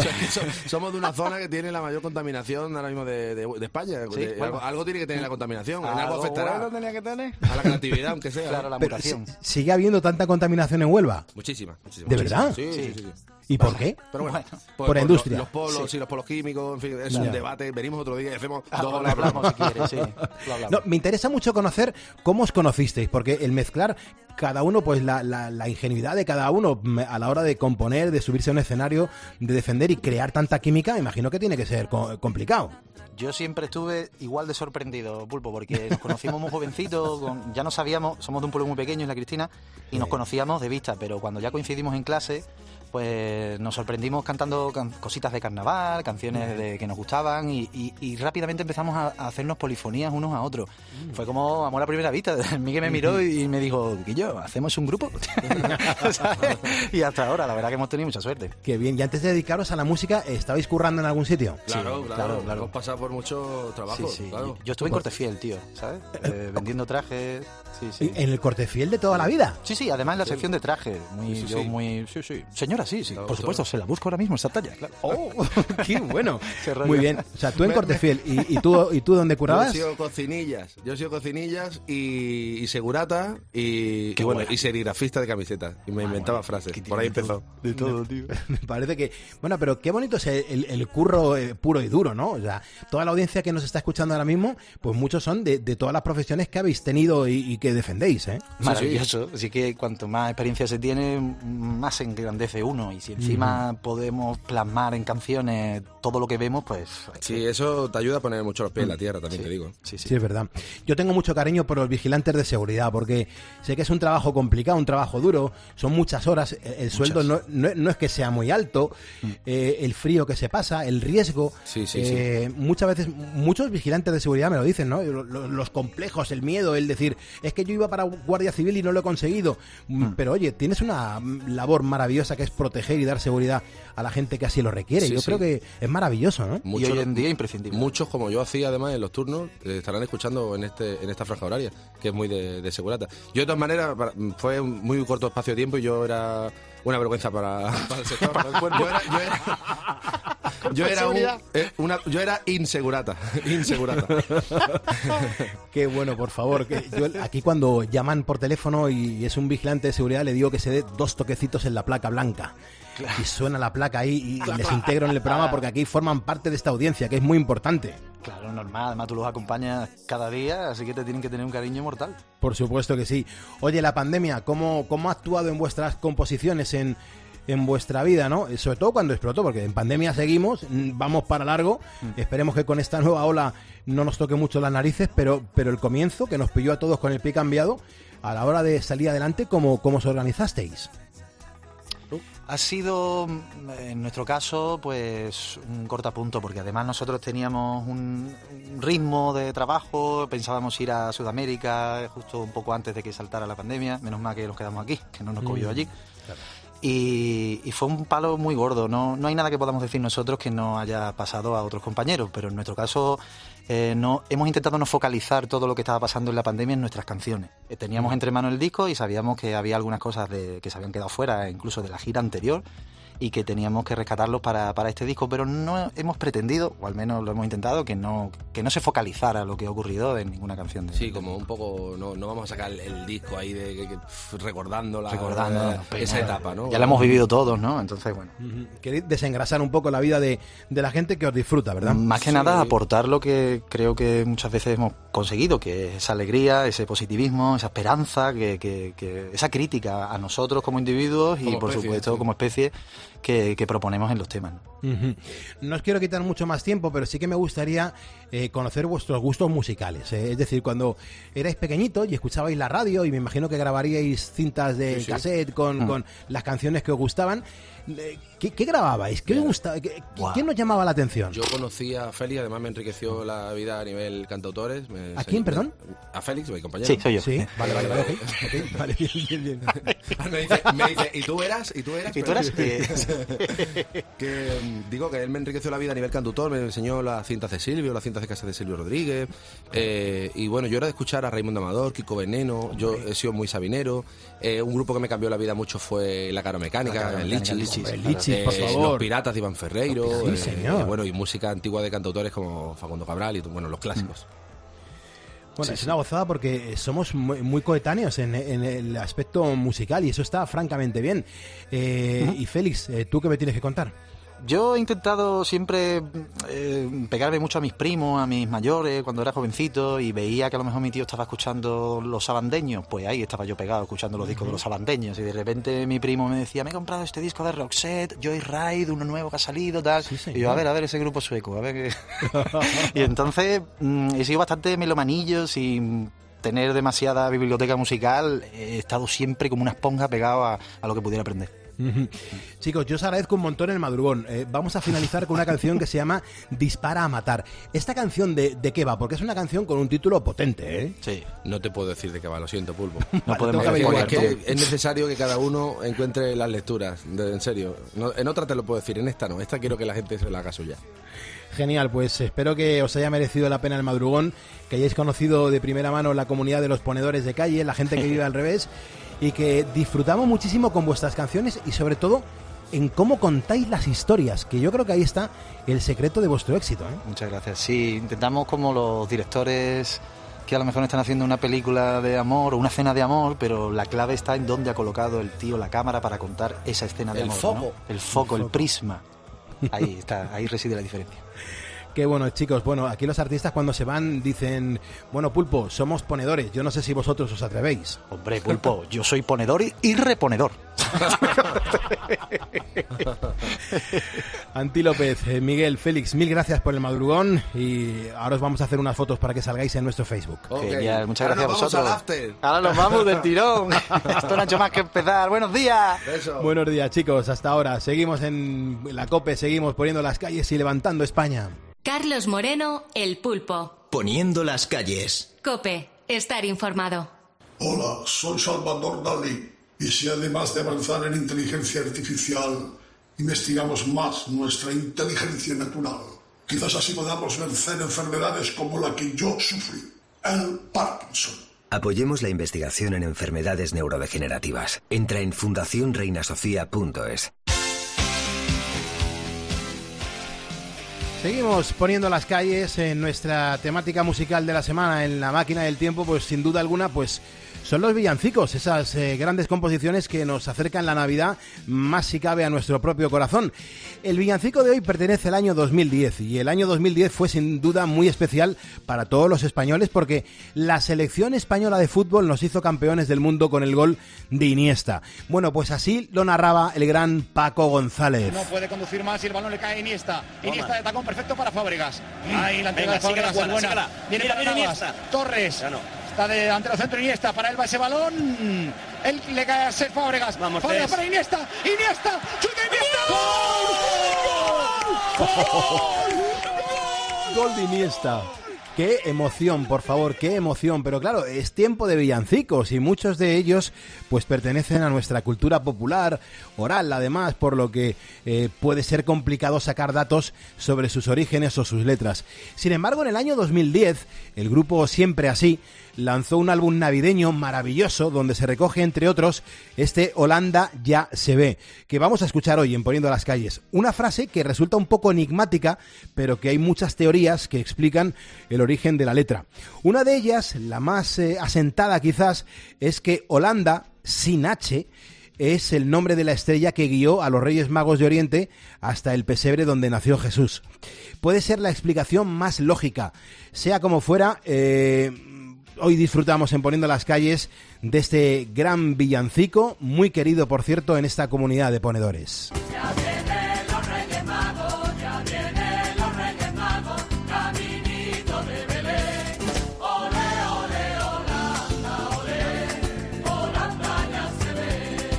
somos de una zona que tiene la mayor contaminación ahora mismo de España.
Sí,
algo tiene que tener la contaminación. En algo afectará.
Bueno tenía que tener.
A la creatividad, aunque sea.
Claro, la
Pero
mutación.
¿sigue habiendo tanta contaminación en Huelva?
Muchísima.
¿De verdad?
Sí.
¿Y por qué?
Pero bueno,
por la industria.
Los polos y los polos químicos, en fin, es un debate. Venimos otro día y hacemos
lo hablamos si quieres, sí. Lo hablamos.
No, me interesa mucho conocer cómo os conocisteis, porque el mezclar cada uno, pues la ingenuidad de cada uno a la hora de componer, de subirse a un escenario, de defender y crear tanta química, imagino que tiene que ser complicado.
Yo siempre estuve igual de sorprendido, Pulpo, porque nos conocimos muy jovencitos, ya no sabíamos, somos de un pueblo muy pequeño, en La Cristina, y nos conocíamos de vista, pero cuando ya coincidimos en clase, pues nos sorprendimos cantando cositas de carnaval, canciones que nos gustaban y rápidamente empezamos a hacernos polifonías unos a otros. Fue como amor a primera vista. Miguel me miró y me dijo, Guillo, ¿hacemos un grupo? ¿Sabes? Y hasta ahora, la verdad que hemos tenido mucha suerte.
Qué bien. Y antes de dedicaros a la música, ¿estabais currando en algún sitio?
Claro. Hemos pasado por mucho trabajo.
Sí.
Claro.
Yo estuve en Cortefiel, tío, ¿sabes? Vendiendo trajes. Sí.
¿En el Cortefiel de toda la vida?
Sí, además en la sección de trajes. Sí. Señora, sí, por supuesto, se la busco ahora mismo, esa talla. Claro.
¡Oh! ¡Qué bueno! Muy bien. O sea, tú en Cortefiel. ¿Y tú dónde curabas?
Yo he sido cocinillas y segurata y serigrafista de camisetas. Y me inventaba frases. Por ahí empezó.
De todo, tío.
Me parece que... Bueno, pero qué bonito es el curro puro y duro, ¿no? O sea, toda la audiencia que nos está escuchando ahora mismo, pues muchos son de todas las profesiones que habéis tenido y que defendéis, ¿eh?
Maravilloso. Así que cuanto más experiencia se tiene, más se engrandece uno. Y si encima podemos plasmar en canciones todo lo que vemos, pues...
Sí, eso te ayuda a poner mucho los pies en la tierra, también te digo.
Sí, es verdad. Yo tengo mucho cariño por los vigilantes de seguridad, porque sé que es un trabajo complicado, un trabajo duro, son muchas horas, el sueldo no es que sea muy alto, el frío que se pasa, el riesgo. Sí. Muchas veces, muchos vigilantes de seguridad me lo dicen, ¿no? Los complejos, el miedo, el decir, es que yo iba para Guardia Civil y no lo he conseguido. Pero oye, tienes una labor maravillosa que es proteger y dar seguridad a la gente que así lo requiere. Yo creo que es maravilloso, ¿no?
Y hoy en día imprescindible.
Muchos, como yo hacía además en los turnos, estarán escuchando en esta franja horaria, que es muy de segurata. Yo de todas maneras, fue un muy corto espacio de tiempo y yo era una vergüenza para el sector. Yo era insegurata.
Qué bueno, por favor. Yo aquí cuando llaman por teléfono y es un vigilante de seguridad, le digo que se dé 2 toquecitos en la placa blanca. Claro. Y suena la placa ahí y les integro en el programa porque aquí forman parte de esta audiencia, que es muy importante.
Claro, normal. Además tú los acompañas cada día, así que te tienen que tener un cariño mortal.
Por supuesto que sí. Oye, la pandemia, ¿cómo ha actuado en vuestras composiciones, en vuestra vida, ¿no? Sobre todo cuando explotó, porque en pandemia seguimos, vamos para largo. Esperemos que con esta nueva ola no nos toque mucho las narices, pero el comienzo, que nos pilló a todos con el pie cambiado, a la hora de salir adelante, ¿cómo os organizasteis?
Ha sido, en nuestro caso, pues un cortapunto, porque además nosotros teníamos un ritmo de trabajo, pensábamos ir a Sudamérica justo un poco antes de que saltara la pandemia, menos mal que nos quedamos aquí, que no nos cogió allí. Claro. Y fue un palo muy gordo. No hay nada que podamos decir nosotros que no haya pasado a otros compañeros, pero en nuestro caso hemos intentado no focalizar todo lo que estaba pasando en la pandemia en nuestras canciones. Teníamos entre manos el disco y sabíamos que había algunas cosas que se habían quedado fuera, incluso de la gira anterior, y que teníamos que rescatarlos para este disco, pero no hemos pretendido, o al menos lo hemos intentado, que no se focalizara lo que ha ocurrido en ninguna canción.
Sí, como un poco, no vamos a sacar el disco ahí recordando esa etapa, ¿no?
Ya la hemos vivido todos, ¿no? Entonces, bueno.
Queréis desengrasar un poco la vida de la gente que os disfruta, ¿verdad?
Más que nada aportar lo que creo que muchas veces hemos conseguido, que es esa alegría, ese positivismo, esa esperanza, que esa crítica a nosotros como individuos y, por supuesto, como especie, que proponemos en los temas, ¿no?
No os quiero quitar mucho más tiempo, pero sí que me gustaría conocer vuestros gustos musicales. Es decir, cuando erais pequeñitos y escuchabais la radio, y me imagino que grabaríais cintas de cassette con las canciones que os gustaban, ¿qué grababais? ¿Qué os gustaba? ¿Quién nos llamaba la atención?
Yo conocí a Félix, además me enriqueció la vida a nivel cantautores.
¿A quién, perdón?
A Félix, mi compañero.
Sí, soy yo.
Sí, vale, okay. Vale, bien.
me dice, ¿y tú eras?
¿Y tú eras?
Que digo que él me enriqueció la vida a nivel cantautor, me enseñó las cintas de Silvio, las cintas de casa de Silvio Rodríguez, y bueno, yo era de escuchar a Raimundo Amador, Kiko Veneno, yo he sido muy sabinero. Un grupo que me cambió la vida mucho fue La Caro Mecánica, el Lichis, por favor. Los Piratas de Iván Ferreiro, bueno, y música antigua de cantautores como Facundo Cabral y bueno, los clásicos.
Bueno, es una gozada porque somos muy coetáneos en el aspecto musical y eso está francamente bien. Y Félix, ¿tú qué me tienes que contar?
Yo he intentado siempre pegarme mucho a mis primos, a mis mayores, cuando era jovencito, y veía que a lo mejor mi tío estaba escuchando Los Sabandeños, pues ahí estaba yo pegado escuchando los discos de Los Sabandeños, y de repente mi primo me decía, me he comprado este disco de Roxette, Joy Ride, uno nuevo que ha salido, tal, y yo, a ver, ese grupo sueco, a ver qué... Y entonces he sido bastante melomanillo, sin tener demasiada biblioteca musical, he estado siempre como una esponja pegado a lo que pudiera aprender.
Chicos, yo os agradezco un montón el madrugón. Vamos a finalizar con una canción que se llama Dispara a matar. ¿Esta canción de qué va? Porque es una canción con un título potente, ¿eh?
Sí, no te puedo decir de qué va, lo siento, Pulpo.
No podemos
averiguar, porque es necesario que cada uno encuentre las lecturas, en serio. No, en otra te lo puedo decir, en esta no. Esta quiero que la gente se la haga suya.
Genial, pues espero que os haya merecido la pena el madrugón, que hayáis conocido de primera mano la comunidad de los ponedores de calle, la gente que vive al revés, y que disfrutamos muchísimo con vuestras canciones y sobre todo en cómo contáis las historias, que yo creo que ahí está el secreto de vuestro éxito, ¿eh?
Muchas gracias. Sí, intentamos, como los directores que a lo mejor están haciendo una película de amor o una escena de amor, pero la clave está en dónde ha colocado el tío la cámara para contar esa escena de amor. El foco, el prisma. Ahí está, ahí reside la diferencia.
Qué bueno, chicos. Bueno, aquí los artistas cuando se van dicen, bueno, Pulpo, somos ponedores. Yo no sé si vosotros os atrevéis.
Hombre, Pulpo, yo soy ponedor y reponedor.
Anti López, Miguel, Félix, mil gracias por el madrugón y ahora os vamos a hacer unas fotos para que salgáis en nuestro Facebook.
Genial, muchas gracias a vosotros. Ahora nos vamos del tirón. Esto no ha hecho más que empezar. Buenos días.
Eso.
Buenos días, chicos. Hasta ahora. Seguimos en la COPE, seguimos poniendo las calles y levantando España.
Carlos Moreno, El Pulpo.
Poniendo las calles.
COPE, estar informado.
Hola, soy Salvador Dalí. Y si además de avanzar en inteligencia artificial, investigamos más nuestra inteligencia natural, quizás así podamos vencer enfermedades como la que yo sufrí, el Parkinson.
Apoyemos la investigación en enfermedades neurodegenerativas. Entra en fundacionreinasofía.es.
Seguimos poniendo las calles en nuestra temática musical de la semana en la máquina del tiempo, pues sin duda alguna, pues son los villancicos, esas grandes composiciones que nos acercan la Navidad, más si cabe a nuestro propio corazón. El villancico de hoy pertenece al año 2010 y el año 2010 fue sin duda muy especial para todos los españoles porque la selección española de fútbol nos hizo campeones del mundo con el gol de Iniesta. Bueno, pues así lo narraba el gran Paco González.
No puede conducir más y el balón le cae a Iniesta. Iniesta de tacón perfecto para Fábregas. Ahí la entrega de Fábregas es buena. Viene para Iniesta. Torres. La de ante el centro Iniesta, para él va ese balón. Él le cae a Cesc Fábregas.
Vamos,
Fábregas para Iniesta. Iniesta. ¡Chuta Iniesta! ¡Gol!
Gol de Iniesta. Qué emoción, por favor, qué emoción. Pero claro, es tiempo de villancicos y muchos de ellos pues pertenecen a nuestra cultura popular, oral además, por lo que puede ser complicado sacar datos sobre sus orígenes o sus letras. Sin embargo, en el año 2010, el grupo Siempre Así lanzó un álbum navideño maravilloso donde se recoge, entre otros, este Holanda ya se ve, que vamos a escuchar hoy en Poniendo las Calles. Una frase que resulta un poco enigmática, pero que hay muchas teorías que explican el origen de la letra. Una de ellas, la más asentada quizás, es que Holanda, sin H, es el nombre de la estrella que guió a los Reyes Magos de Oriente hasta el pesebre donde nació Jesús. Puede ser la explicación más lógica. Sea como fuera, hoy disfrutamos en Poniendo las Calles de este gran villancico, muy querido, por cierto, en esta comunidad de ponedores.
Ya vienen los Reyes Magos, ya vienen los Reyes Magos, caminito de Belén. Ole, ole, Holanda, ole, Holanda ya se ve.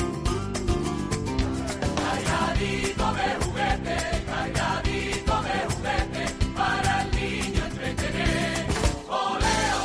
Cargadito de juguete, cargadito de juguete, para el niño entretener. Ole,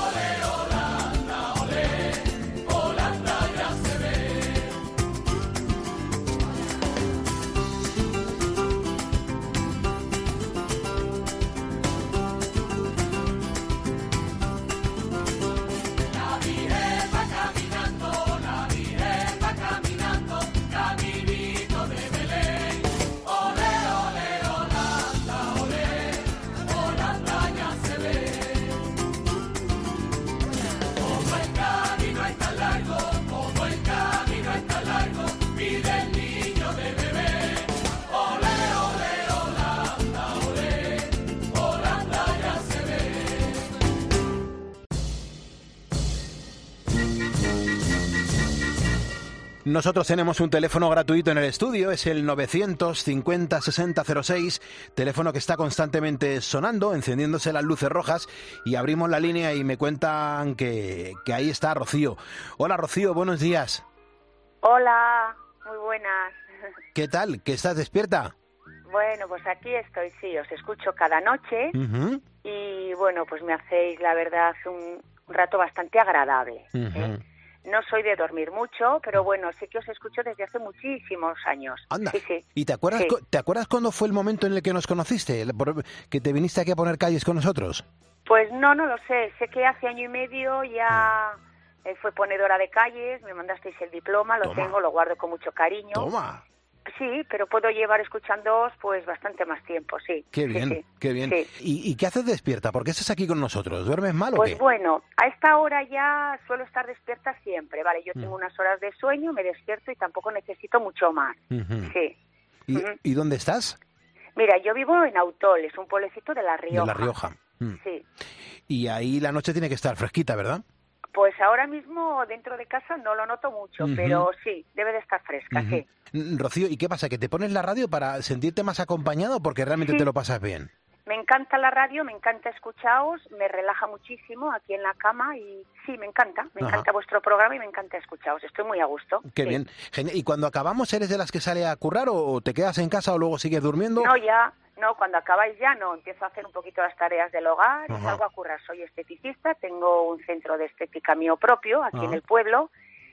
Nosotros tenemos un teléfono gratuito en el estudio, es el 950-6006, teléfono que está constantemente sonando, encendiéndose las luces rojas, y abrimos la línea y me cuentan que ahí está Rocío. Hola Rocío, buenos días.
Hola, muy buenas.
¿Qué tal? ¿Que estás despierta?
Bueno, pues aquí estoy, sí, os escucho cada noche y bueno, pues me hacéis, la verdad, un rato bastante agradable. No soy de dormir mucho, pero bueno, sí que os escucho desde hace muchísimos años.
Anda.
Sí, sí.
¿Y te acuerdas,
sí.
¿Te acuerdas cuándo fue el momento en el que nos conociste? Que te viniste aquí a poner calles con nosotros.
Pues no lo sé. Sé que hace año y medio ya fue ponedora de calles, me mandasteis el diploma, lo tengo, lo guardo con mucho cariño.
Toma.
Sí, pero puedo llevar escuchándoos pues bastante más tiempo, sí.
Qué bien,
sí.
Qué bien.
Sí.
¿Y qué haces despierta? ¿Por qué estás aquí con nosotros? ¿Duermes mal o
pues
qué?
Bueno, a esta hora ya suelo estar despierta siempre, ¿vale? Yo tengo unas horas de sueño, me despierto y tampoco necesito mucho más. Sí.
¿Y dónde estás?
Mira, yo vivo en Autol, es un pueblecito de La Rioja.
De La Rioja.
Sí.
Y ahí la noche tiene que estar fresquita, ¿verdad?
Pues ahora mismo dentro de casa no lo noto mucho, pero sí, debe de estar fresca, sí.
Rocío, ¿y qué pasa? ¿Que te pones la radio para sentirte más acompañado porque realmente te lo pasas bien?
Me encanta la radio, me encanta escucharos, me relaja muchísimo aquí en la cama y sí, me encanta vuestro programa y me encanta escucharos, estoy muy a gusto.
Qué bien. Genial. ¿Y cuando acabamos eres de las que sale a currar o te quedas en casa o luego sigues durmiendo?
No, cuando acabáis ya no, empiezo a hacer un poquito las tareas del hogar y salgo a currar. Soy esteticista, tengo un centro de estética mío propio aquí en el pueblo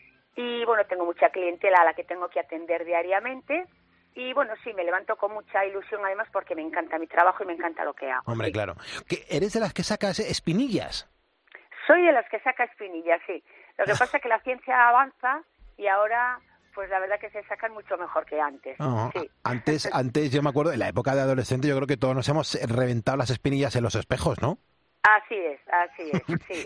y bueno, tengo mucha clientela a la que tengo que atender diariamente y bueno, sí, me levanto con mucha ilusión además porque me encanta mi trabajo y me encanta lo que hago.
Hombre,
sí.
Claro. ¿Eres de las que sacas espinillas?
Soy de las que saca espinillas, sí. Lo que pasa es que la ciencia avanza y ahora... pues la verdad que se sacan mucho mejor que antes. Sí.
Antes yo me acuerdo, en la época de adolescente, yo creo que todos nos hemos reventado las espinillas en los espejos, ¿no?
Así es, sí.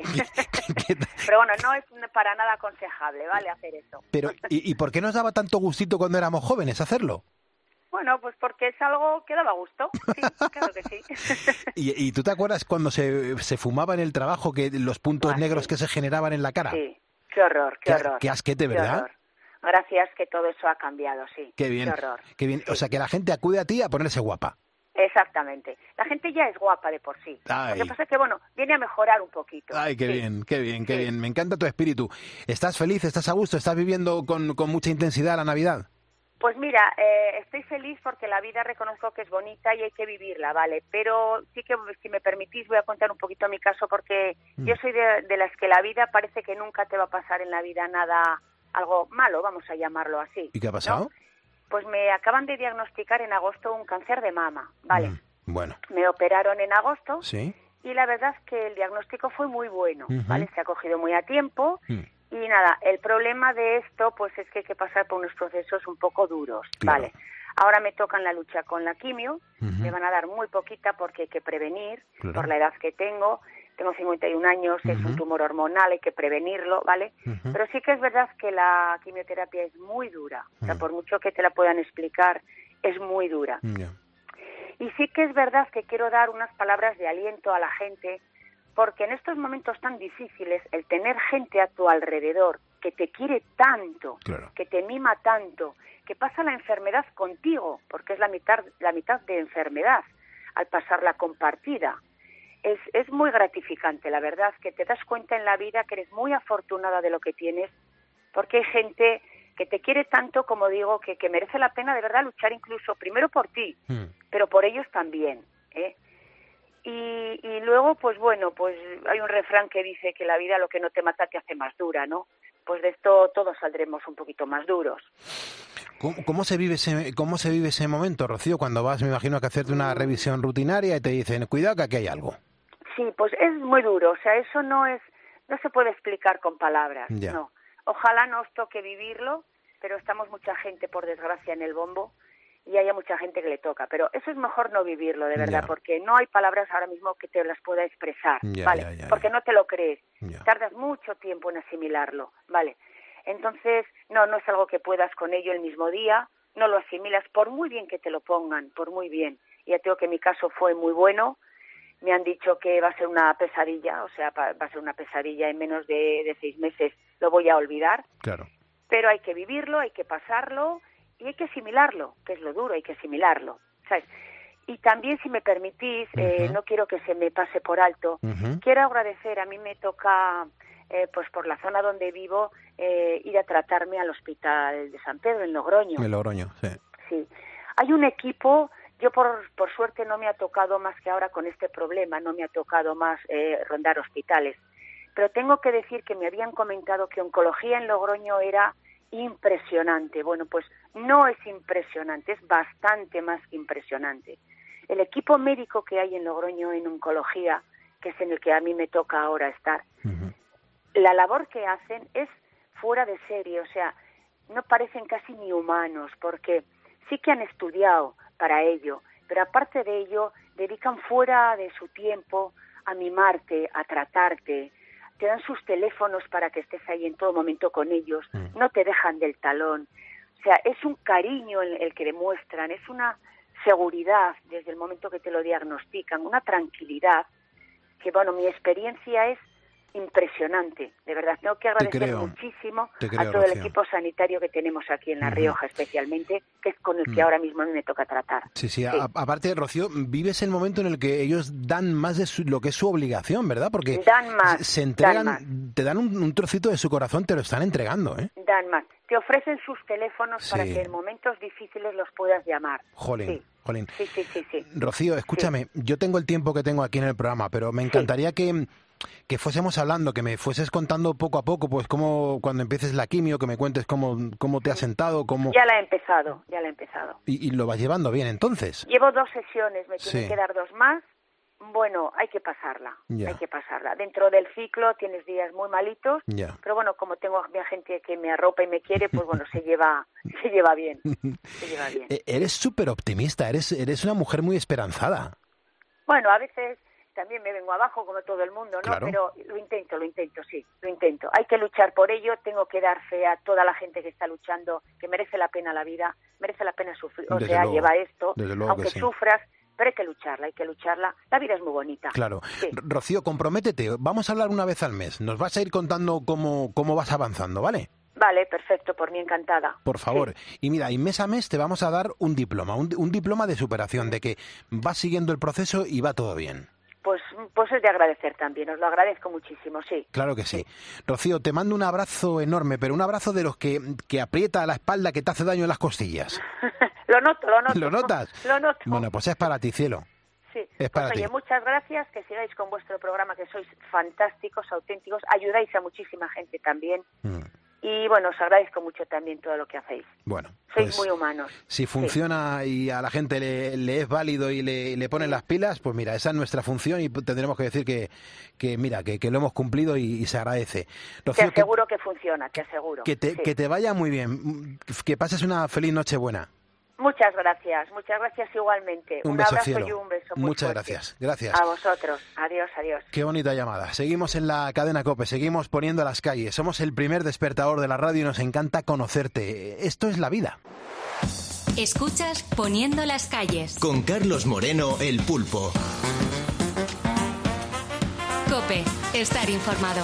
Pero bueno, no es para nada aconsejable, ¿vale? Hacer eso.
Pero, ¿y por qué nos daba tanto gustito cuando éramos jóvenes hacerlo?
Bueno, pues porque es algo que daba gusto, sí, claro que sí.
¿Y tú te acuerdas cuando se fumaba en el trabajo, que los puntos negros que se generaban en la cara?
Sí, qué horror.
Qué asquete, ¿verdad?
Horror. Gracias que todo eso ha cambiado, sí.
Qué bien,
Qué horror.
Qué bien. Sí. O sea, que la gente acude a ti a ponerse guapa.
Exactamente. La gente ya es guapa de por sí.
Ay.
Lo que pasa es que, bueno, viene a mejorar un poquito.
Ay, qué bien, qué bien, qué bien. Me encanta tu espíritu. ¿Estás feliz? ¿Estás a gusto? ¿Estás viviendo con mucha intensidad la Navidad?
Pues mira, estoy feliz porque la vida reconozco que es bonita y hay que vivirla, ¿vale? Pero sí que, si me permitís, voy a contar un poquito mi caso porque yo soy de las que la vida parece que nunca te va a pasar en la vida nada, algo malo, vamos a llamarlo así.
¿Y qué ha pasado?
¿No? Pues me acaban de diagnosticar en agosto un cáncer de mama, ¿vale?
Bueno.
Me operaron en agosto.
Sí.
Y la verdad es que el diagnóstico fue muy bueno,
Ujú.
¿vale? Se ha cogido muy a tiempo. Y nada, el problema de esto pues es que hay que pasar por unos procesos un poco duros,
Claro.
¿vale? Ahora me tocan la lucha con la quimio,
Ujú.
me van a dar muy poquita porque hay que prevenir,
Claro.
por la edad que tengo 51 años, es un
Ujú.
tumor hormonal, hay que prevenirlo, ¿vale?
Ujú.
Pero sí que es verdad que la quimioterapia es muy dura, o sea, por mucho que te la puedan explicar, es muy dura.
Ya.
Y sí que es verdad que quiero dar unas palabras de aliento a la gente, porque en estos momentos tan difíciles, el tener gente a tu alrededor que te quiere tanto,
Claro.
que te mima tanto, que pasa la enfermedad contigo, porque es la mitad de enfermedad, al pasarla compartida. Es muy gratificante, la verdad, que te das cuenta en la vida que eres muy afortunada de lo que tienes, porque hay gente que te quiere tanto, como digo, que merece la pena de verdad luchar incluso primero por ti, pero por ellos también, ¿eh? Y luego, pues bueno, pues hay un refrán que dice que la vida lo que no te mata te hace más dura, ¿no? Pues de esto todos saldremos un poquito más duros.
¿Cómo se vive ese momento, Rocío, cuando vas, me imagino, que hacerte una revisión rutinaria y te dicen, cuidado que aquí hay algo?
Sí, pues es muy duro, o sea, eso no se puede explicar con palabras,
Ya.
no. Ojalá nos toque vivirlo, pero estamos mucha gente, por desgracia, en el bombo y haya mucha gente que le toca, pero eso es mejor no vivirlo, de verdad,
Ya.
porque no hay palabras ahora mismo que te las pueda expresar,
Ya,
¿vale?
ya,
Porque no te lo crees,
Ya.
tardas mucho tiempo en asimilarlo, ¿vale? Entonces, no es algo que puedas con ello el mismo día, no lo asimilas, por muy bien que te lo pongan, por muy bien. Ya tengo que mi caso fue muy bueno, me han dicho que va a ser una pesadilla, o sea, va a ser una pesadilla en menos de 6 meses, lo voy a olvidar,
Claro.
pero hay que vivirlo, hay que pasarlo y hay que asimilarlo, que es lo duro, hay que asimilarlo, ¿sabes? Y también, si me permitís, no quiero que se me pase por alto,
Ujú.
quiero agradecer, a mí me toca, pues por la zona donde vivo, ir a tratarme al Hospital de San Pedro, en Logroño.
En Logroño, sí.
Sí. Hay un equipo, yo por suerte no me ha tocado más que ahora con este problema, no me ha tocado más rondar hospitales, pero tengo que decir que me habían comentado que oncología en Logroño era impresionante. Bueno, pues no es impresionante, es bastante más que impresionante. El equipo médico que hay en Logroño en oncología, que es en el que a mí me toca ahora estar, la labor que hacen es fuera de serie, o sea, no parecen casi ni humanos, porque sí que han estudiado para ello, pero aparte de ello, dedican fuera de su tiempo a mimarte, a tratarte, te dan sus teléfonos para que estés ahí en todo momento con ellos, no te dejan del talón, o sea, es un cariño el que demuestran, es una seguridad desde el momento que te lo diagnostican, una tranquilidad, que bueno, mi experiencia es impresionante, de verdad, tengo que agradecer muchísimo a todo el equipo sanitario que tenemos aquí en La Rioja, especialmente, que es con el que ahora mismo a mí me toca tratar.
Sí. Aparte, Rocío, vives el momento en el que ellos dan más de lo que es su obligación, ¿verdad? Porque
dan más,
se entregan,
dan más.
te dan un trocito de su corazón, te lo están entregando, ¿eh?
Dan más. Te ofrecen sus teléfonos
Sí.
para que en momentos difíciles los puedas llamar.
Jolín, jolín.
Sí.
Rocío, escúchame, yo tengo el tiempo que tengo aquí en el programa, pero me encantaría que fuésemos hablando, que me fueses contando poco a poco, pues cómo cuando empieces la quimio, que me cuentes cómo te has sentado, cómo...
Ya la he empezado.
Y lo vas llevando bien, entonces.
Llevo 2 sesiones, me tienen
Sí.
que dar 2 más. Bueno, hay que pasarla,
Ya.
hay que pasarla. Dentro del ciclo tienes días muy malitos,
Ya.
pero bueno, como tengo a mi gente que me arropa y me quiere, pues bueno, se lleva bien, se lleva bien.
Eres súper optimista, eres una mujer muy esperanzada.
Bueno, a veces también me vengo abajo como todo el mundo, ¿no?
Claro.
Pero lo intento, sí, lo intento. Hay que luchar por ello, tengo que dar fe a toda la gente que está luchando, que merece la pena la vida, merece la pena sufrir, o
Desde
sea,
luego,
lleva esto,
desde luego
aunque
que sí.
sufras, pero hay que lucharla, la vida es muy bonita.
Claro.
Sí.
Rocío, comprométete, vamos a hablar una vez al mes. Nos vas a ir contando cómo vas avanzando, ¿vale?
Vale, perfecto, por mí encantada.
Por favor. Sí. Y mira, y mes a mes te vamos a dar un diploma, un diploma de superación, de que vas siguiendo el proceso y va todo bien.
Pues es de agradecer también, os lo agradezco muchísimo, sí.
Claro que sí. Rocío, te mando un abrazo enorme, pero un abrazo de los que aprieta la espalda, que te hace daño en las costillas.
Lo noto.
¿Lo notas?
Lo noto.
Bueno, pues es para ti, cielo.
Sí.
Es para
ti. Oye, muchas gracias, que sigáis con vuestro programa, que sois fantásticos, auténticos, ayudáis a muchísima gente también. Y bueno, os agradezco mucho también todo lo que hacéis.
Bueno,
sois muy humanos.
Si funciona y a la gente le es válido y le ponen las pilas, pues mira, esa es nuestra función y tendremos que decir que mira, que lo hemos cumplido y se agradece. Rocío,
te aseguro que funciona, te aseguro.
Que te vaya muy bien, que pases una feliz Nochebuena.
Muchas gracias igualmente.
Un beso,
abrazo
cielo.
Y un beso.
Muchas
fuerte.
Gracias.
A vosotros. Adiós.
Qué bonita llamada. Seguimos en la cadena COPE, seguimos poniendo las calles. Somos el primer despertador de la radio y nos encanta conocerte. Esto es la vida.
Escuchas Poniendo las calles.
Con Carlos Moreno, el Pulpo.
COPE, estar informado.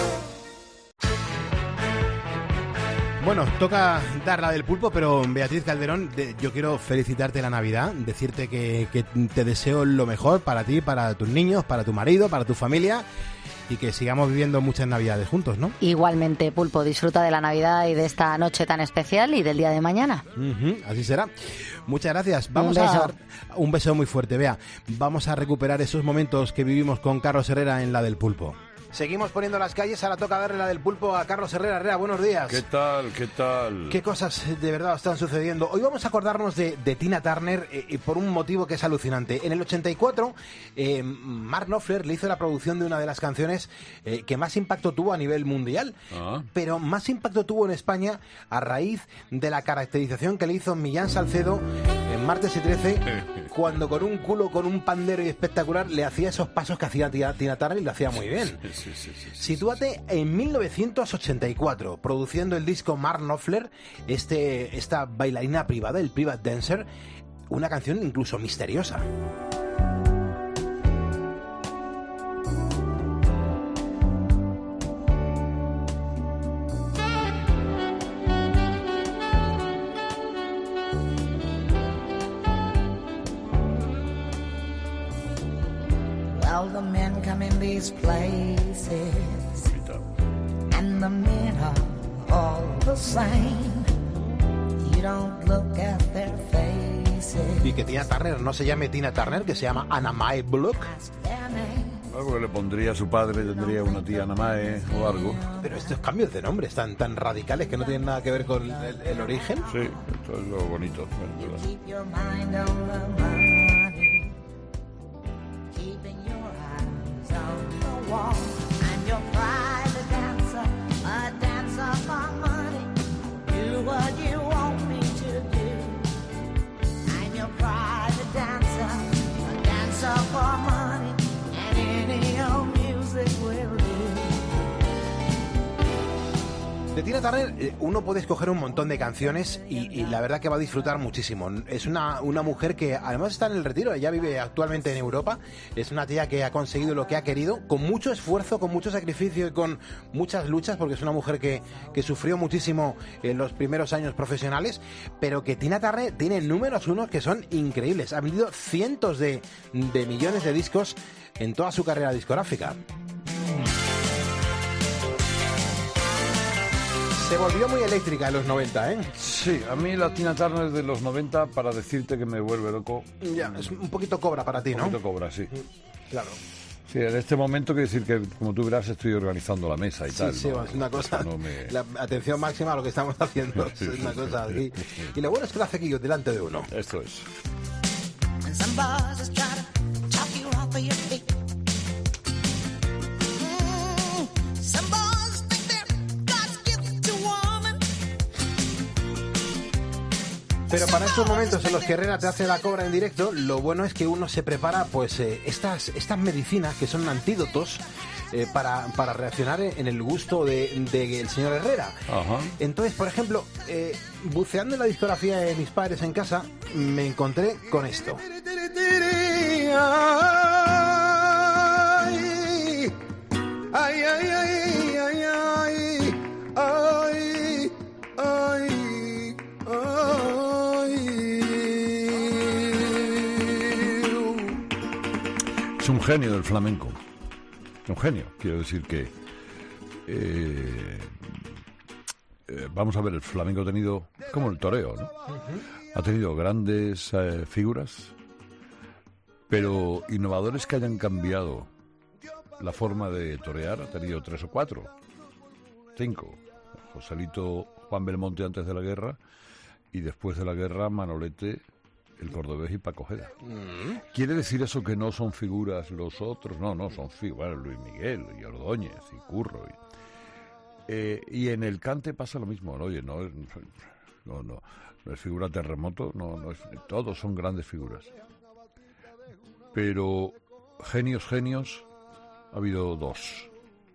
Bueno, toca dar la del pulpo, pero Beatriz Calderón, yo quiero felicitarte la Navidad, decirte que te deseo lo mejor para ti, para tus niños, para tu marido, para tu familia y que sigamos viviendo muchas Navidades juntos, ¿no?
Igualmente, Pulpo, disfruta de la Navidad y de esta noche tan especial y del día de mañana.
Así será. Muchas gracias. Un beso muy fuerte, Bea. Vamos a recuperar esos momentos que vivimos con Carlos Herrera en la del pulpo. Seguimos poniendo las calles, ahora toca darle la del pulpo a Carlos Herrera. Herrera, buenos días.
¿Qué tal? ¿Qué
cosas de verdad están sucediendo? Hoy vamos a acordarnos de Tina Turner por un motivo que es alucinante. En el 84, Mark Knopfler le hizo la producción de una de las canciones que más impacto tuvo a nivel mundial, pero más impacto tuvo en España a raíz de la caracterización que le hizo Millán Salcedo en Martes y 13, cuando con un culo, con un pandero y espectacular, le hacía esos pasos que hacía Tina Turner y lo hacía muy bien.
Sí.
Sitúate en 1984, produciendo el disco Mark Knopfler, esta bailarina privada, el Private Dancer, una canción incluso misteriosa.
Well, the men come in these places, and the men are all the same. You don't look at their faces.
Y que Tina Turner no se llame Tina Turner, que se llama Anna Mae Bullock.
Algo que le pondría a su padre, tendría una tía Anna Mae o algo.
Pero estos cambios de nombres tan radicales que no tienen nada que ver con el origen.
Sí, esto es lo bonito.
Keep your mind on the money, keeping your eyes on the wall. I'm your private dancer, a dancer for money. Do what you want me to do. I'm your private dancer, a dancer for money. And any old music will do.
De Tina Turner uno puede escoger un montón de canciones y la verdad que va a disfrutar muchísimo. Es una mujer que además está en el retiro, ella vive actualmente en Europa. Es una tía que ha conseguido lo que ha querido con mucho esfuerzo, con mucho sacrificio y con muchas luchas, porque es una mujer que sufrió muchísimo en los primeros años profesionales, pero que Tina Turner tiene números unos que son increíbles. Ha vendido cientos de millones de discos en toda su carrera discográfica. Se volvió muy eléctrica en los 90, ¿eh?
Sí, a mí la Tina Turner de los 90, para decirte que me vuelve loco.
Ya, es un poquito cobra para ti, ¿no?
Un poquito cobra, sí.
Claro.
Sí, en este momento quiero decir que, como tú verás, estoy organizando la mesa y tal.
Sí,
¿no?
es una cosa, la atención máxima a lo que estamos haciendo. Es una cosa. Y lo bueno es que lo hace aquí delante de uno.
Esto es.
Pero para estos momentos en los que Herrera te hace la cobra en directo, lo bueno es que uno se prepara pues estas medicinas que son antídotos para reaccionar en el gusto del señor Herrera.
Ajá.
Entonces, por ejemplo, buceando en la discografía de mis padres en casa, me encontré con esto. Ay, ay, ay, ay, ay, ay.
Es un genio del flamenco. Un genio. Quiero decir que... vamos a ver, el flamenco ha tenido... como el toreo, ¿no? Ha tenido grandes figuras, pero innovadores que hayan cambiado la forma de torear, ha tenido 3 o 4, 5. Joselito, Juan Belmonte antes de la guerra, y después de la guerra Manolete, el cordobés y Paco Ojeda. ¿Quiere decir eso que no son figuras los otros? No, son figuras, Luis Miguel y Ordóñez y Curro. Y en el cante pasa lo mismo, ¿no? Oye, no es figura Terremoto, no es, todos son grandes figuras. Pero genios, ha habido 2.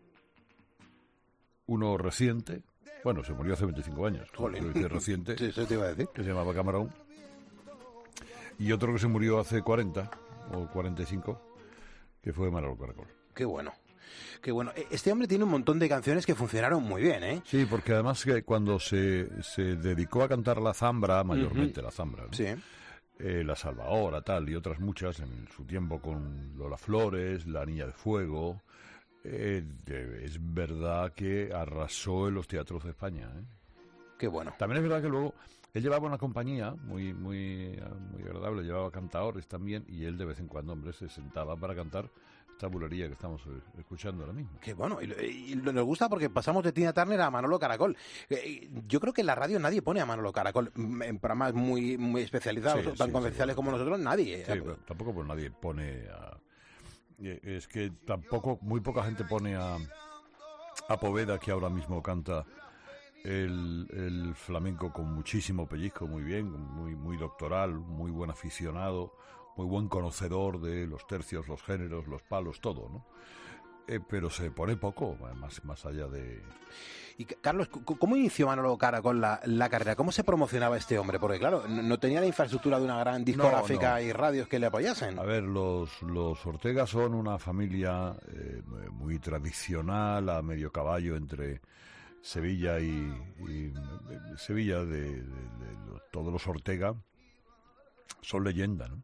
Uno reciente, bueno, se murió hace 25 años, reciente,
sí, eso te iba a decir.
Que se llamaba Camarón, y otro que se murió hace 40 o 45, que fue Manolo Caracol.
Qué bueno. Qué bueno. Este hombre tiene un montón de canciones que funcionaron muy bien, ¿eh?
Sí, porque además que cuando se dedicó a cantar la zambra, mayormente la zambra, ¿no?
Sí.
La Salvadora, tal, y otras muchas en su tiempo con Lola Flores, La Niña de Fuego, es verdad que arrasó en los teatros de España, ¿eh?
Qué bueno.
También es verdad que luego él llevaba una compañía muy agradable, llevaba cantadores también, y él de vez en cuando, hombre, se sentaba para cantar esta bulería que estamos escuchando ahora mismo.
Qué bueno, y nos gusta porque pasamos de Tina Turner a Manolo Caracol. Yo creo que en la radio nadie pone a Manolo Caracol, en programas muy especializados, tan convencionales como nosotros, nadie.
Sí, pero tampoco pues nadie pone a... Es que tampoco, muy poca gente pone a Poveda, que ahora mismo canta el flamenco con muchísimo pellizco, muy bien, muy doctoral, muy buen aficionado, muy buen conocedor de los tercios, los géneros, los palos, todo, ¿no? Pero se pone poco, más allá de...
Y Carlos, ¿cómo inició Manolo Caracol la carrera? ¿Cómo se promocionaba este hombre? Porque claro, no tenía la infraestructura de una gran discográfica y radios que le apoyasen.
A ver, los Ortega son una familia muy tradicional, a medio caballo entre Sevilla y Sevilla de todos los Ortega son leyenda, ¿no?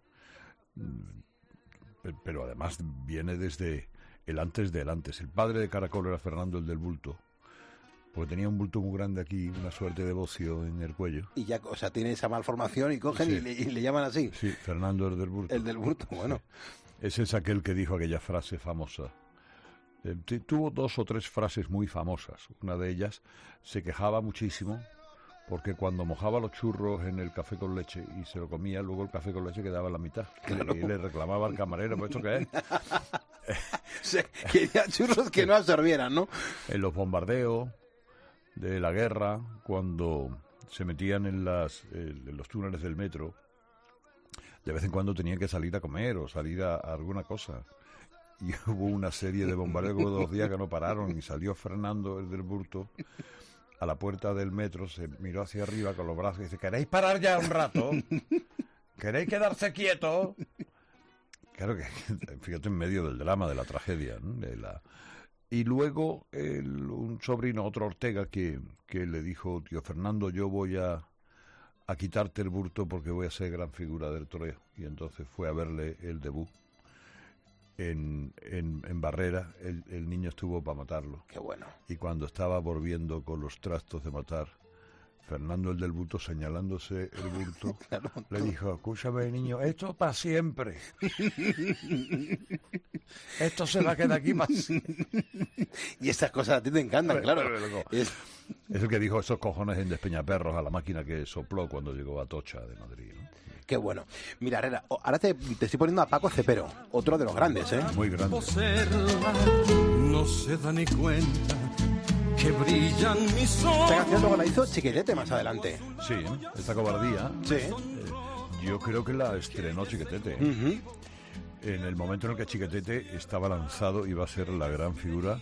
Pero además viene desde el antes del antes. El padre de Caracol era Fernando el del Bulto, porque tenía un bulto muy grande aquí, una suerte de bocio en el cuello.
Y ya, o sea, tiene esa malformación y cogen y le llaman así.
Sí, Fernando el del Bulto.
El del Bulto, bueno.
Sí. Ese es aquel que dijo aquella frase famosa. Tuvo 2 o 3 frases muy famosas. Una de ellas, se quejaba muchísimo porque cuando mojaba los churros en el café con leche y se lo comía, luego el café con leche quedaba en la mitad. Claro. Y le reclamaba al camarero, ¿pues esto qué es?
Quería churros que no absorbieran, ¿no?
En los bombardeos de la guerra, cuando se metían en los túneles del metro, de vez en cuando tenían que salir a comer o salir a alguna cosa. Y hubo una serie de bombardeos, 2 días que no pararon, y salió Fernando el del Burto a la puerta del metro, se miró hacia arriba con los brazos y dice: ¿queréis parar ya un rato? ¿Queréis quedarse quietos? Claro que, fíjate, en medio del drama, de la tragedia, ¿no? Y luego un sobrino, otro Ortega, que le dijo: tío Fernando, yo voy a quitarte el Burto porque voy a ser gran figura del toreo. Y entonces fue a verle el debut en Barrera. El niño estuvo para matarlo.
Qué bueno.
Y cuando estaba volviendo con los trastos de matar, Fernando el del Bulto, señalándose el bulto, claro, le dijo: escúchame, niño, esto para siempre. Esto se va a quedar aquí para siempre.
Y estas cosas a ti te encantan, claro.
Es el que dijo esos cojones en Despeñaperros a la máquina que sopló cuando llegó a Atocha de Madrid, ¿no?
Qué bueno. Mira, Herrera, ahora te estoy poniendo a Paco Cepero, otro de los grandes, ¿eh?
Muy grande.
No se da ni cuenta que brillan mis ojos.
Esta canción luego la hizo Chiquetete más adelante.
Sí, esta cobardía.
Sí.
Yo creo que la estrenó Chiquetete. En el momento en el que Chiquetete estaba lanzado, iba a ser la gran figura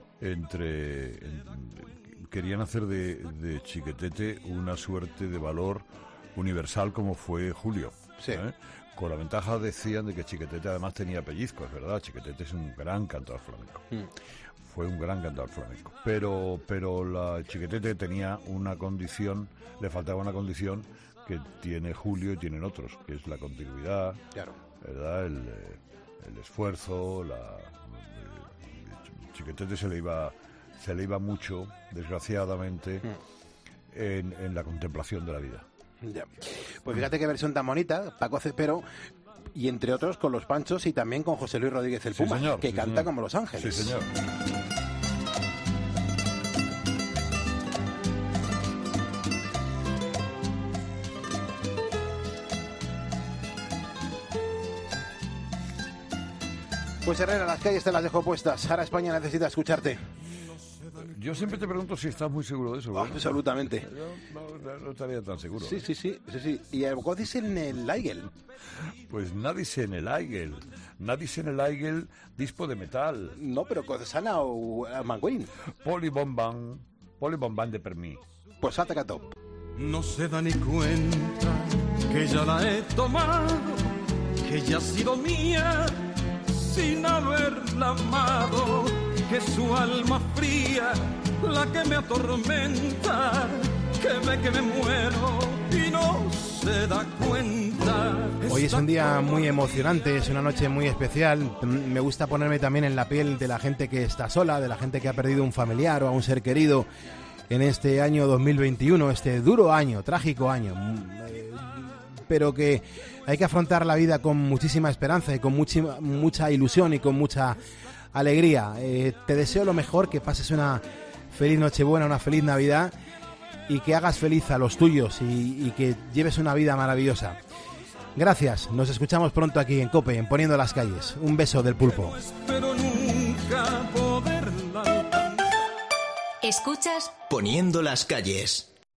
querían hacer de Chiquetete una suerte de valor universal como fue Julio.
Sí.
Con la ventaja, decían, de que Chiquetete además tenía pellizco, es verdad. Chiquetete es un gran cantador flamenco. Fue un gran cantador flamenco. Pero la Chiquetete tenía una condición, le faltaba una condición que tiene Julio y tienen otros, que es la continuidad,
claro,
¿verdad? el esfuerzo, Chiquetete se le iba mucho, desgraciadamente, en la contemplación de la vida.
Ya. Pues fíjate qué versión tan bonita, Paco Cepero, y entre otros con los Panchos y también con José Luis Rodríguez el Puma,
señor,
que canta como Los Ángeles.
Sí, señor.
Pues Herrera, las calles te las dejo puestas. Ahora España necesita escucharte.
Yo siempre te pregunto si estás muy seguro de eso. ¿Verdad?
Absolutamente.
Yo no estaría tan seguro.
Sí. ¿Y algo dice en el Aigel?
Pues nadie en el Aigel. Nadie en el Aigel dispo de metal.
No, pero Cosana o Manguín.
Polibomban de per mí.
Pues ataca top.
No se da ni cuenta que ya la he tomado, que ya ha sido mía sin haberla amado, que su alma fría, la que me atormenta, que me muero y no se da cuenta.
Hoy es un día muy emocionante, es una noche muy especial. Me gusta ponerme también en la piel de la gente que está sola, de la gente que ha perdido un familiar o a un ser querido en este año 2021, este duro año, trágico año, pero que hay que afrontar la vida con muchísima esperanza y con mucha ilusión y con mucha alegría. Te deseo lo mejor, que pases una feliz Nochebuena, una feliz Navidad y que hagas feliz a los tuyos y que lleves una vida maravillosa. Gracias, nos escuchamos pronto aquí en COPE, en Poniendo las Calles. Un beso del Pulpo.
¿Escuchas?
Poniendo las Calles.